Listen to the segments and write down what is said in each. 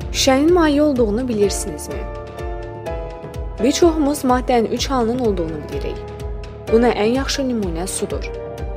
Şüşənin maye olduğunu bilirsinizmi? Bir çoxumuz maddənin 3 halının olduğunu bilirik. Buna ən yaxşı nümunə sudur.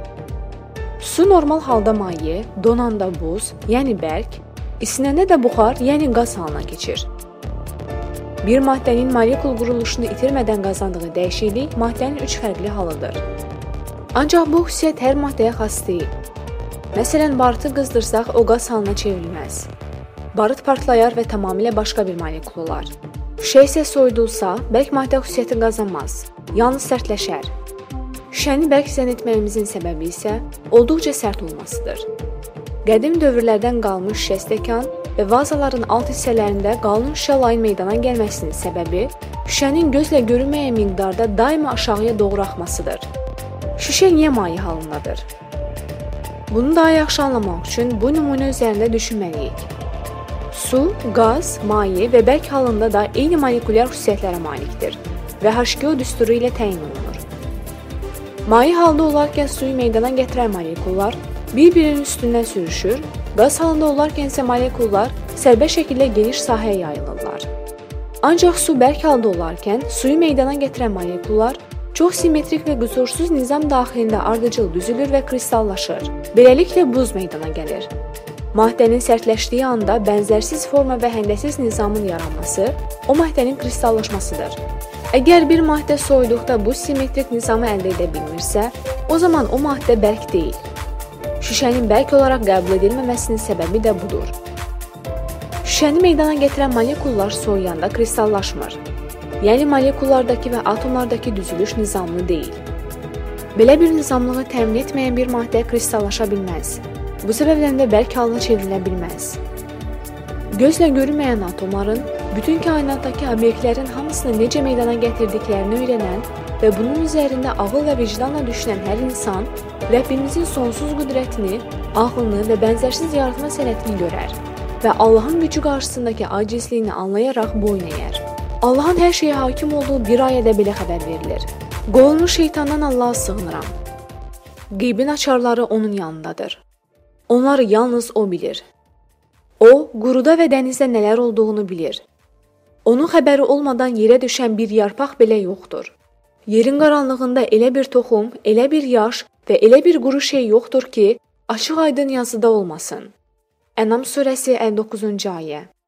Su normal halda maye, donanda buz, yəni bərk, isinəndə də buxar, yəni qaz halına keçir. Bir maddənin molekul quruluşunu itirmədən qazandığı dəyişiklik maddənin 3 fərqli halıdır. Ancaq bu xüsusiyyət hər maddəyə xas deyil. Məsələn, barıtı qızdırsaq, o qaz halına çevrilməz. Barıt partlayar və tamamilə başqa bir molekul olar. Şüşə isə soyudulsa, bərk maddə xüsusiyyəti qazanmaz, yalnız sərtləşər. Şüşəni bərk zənn etməyimizin səbəbi isə olduqca sərt olmasıdır. Qədim dövrlərdən qalmış şüşə stəkan və vazaların alt hissələrində qalın şüşə layın meydana gəlməsinin səbəbi şüşənin gözlə görünməyən miqdarda daima aşağıya doğru axmasıdır. Şüşə niyə maye halındadır? Bunu daha yaxşı anlamaq üçün bu nümunə üzərində düşünməliyik. Su, qaz, maye və bərk halında da eyni molekulyar xüsusiyyətlərə malikdir və H2O düsturu ilə təyin olunur. Maye halda olarkən suyu meydana gətirən molekullar bir-birinin üstündən sürüşür, qaz halında olarkən isə molekullar sərbəst şəkildə geniş sahəyə yayılırlar. Ancaq su bərk halda olarkən suyu meydana gətirən molekullar çox simmetrik və qüsursuz nizam daxilində ardıcıl düzülür və kristallaşır. Beləliklə buz meydana gəlir. Maddənin sərtləşdiyi anda bənzərsiz forma və həndəsiz nizamın yaranması o maddənin kristallaşmasıdır. Əgər bir maddə soyuduqda bu simmetrik nizamı əldə edə bilmirsə, o zaman o maddə bərk deyil. Şüşənin bərk olaraq qəbul edilməməsinin səbəbi də budur. Şüşəni meydana gətirən molekullar soyuyanda kristallaşmır. Yəni molekullardakı və atomlardakı düzülüş nizamlı deyil. Belə bir nizamlığı təmin etməyən bir maddə kristallaşa bilməz. Bu səbəbdən də bərk halına çevrilə bilməz. Gözlə görünməyən atomların bütün kainatdakı obyektlərin hamısını necə meydana gətirdiklərini öyrənən və bunun üzərində ağıl və vicdanla düşünən hər insan Rəbbimizin sonsuz qüdrətini, ağlını və bənzərsiz yaratma sənətini görər və Allahın gücü qarşısındakı acizliyini anlayaraq boyun əyər. Allahın hər şeyə hakim olduğu bir ayədə belə xəbər verilir. Qovulmuş şeytandan Allaha sığınıram. Qeybin açarları onun yanındadır. Onları yalnız o bilir. O, quruda və dənizdə nələr olduğunu bilir. Onun xəbəri olmadan yerə düşən bir yarpaq belə yoxdur. Yerin qaranlığında elə bir toxum, elə bir yaş və elə bir quru şey yoxdur ki, açıq-aydın yazıda olmasın. Ənam surəsi 59-cu ayə.